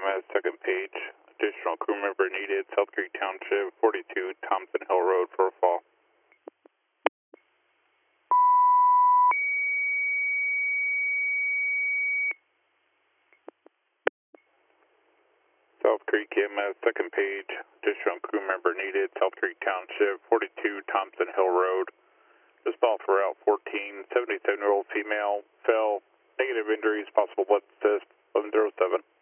EMS, second page. Additional crew member needed, South Creek Township, 42 Thompson Hill Road for a fall. South Creek EMS, second page. Additional crew member needed, South Creek Township, 42 Thompson Hill Road. Dispatch for Route 14, 77-year-old female, fell, negative injuries, possible blood test, 1107.